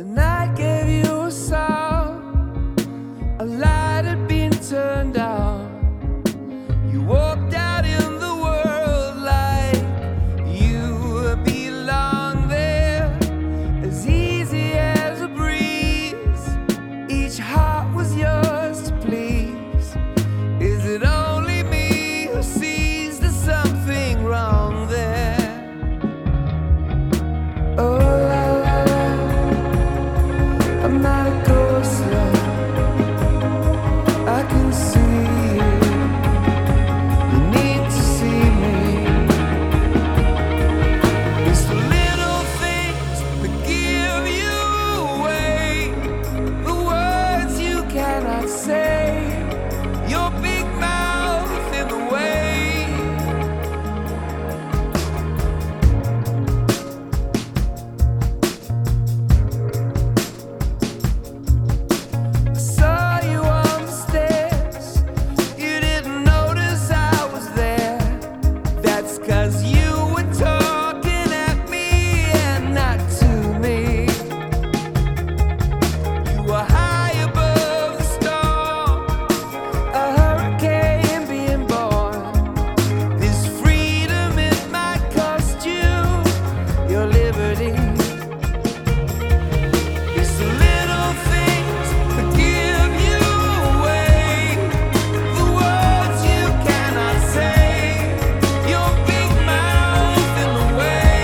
The night gave you a song, a light had been turned on. You walked out in the world like you belong there, as easy as a breeze. Each heart was yours to please. Is it only me who sees there's something wrong there? Oh, la la la, I'm not a ghost, love. I can see you. You need to see me. It's the little things that give you away, the words you cannot say, your big mouth in the way. I saw you on the stairs, you didn't notice I was there. That's 'cause you were talking at me and not to me. You were high above the storm, a hurricane being born. This freedom, it might cost you your liberty. It's the little things that give you away, the words you cannot say, your big mouth in the way.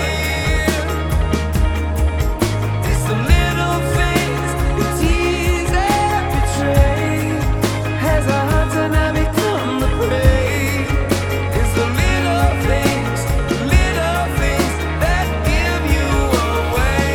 It's the little things that tease and betray, as a hunter now become the prey. It's the little things that give you away.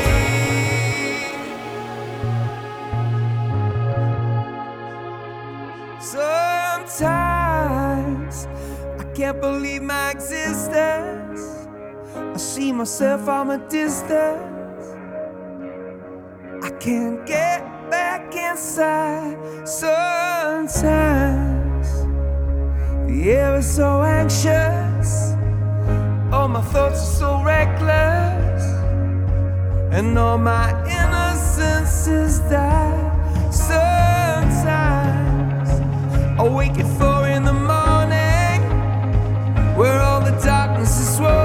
Sometimes I can't believe my existence. I see myself from a distance. I can't get back inside. Sometimes the air is so anxious, all my thoughts are so reckless, and all my innocence is died. Sometimes I wake at 4 in the morning, where all the darkness is swollen.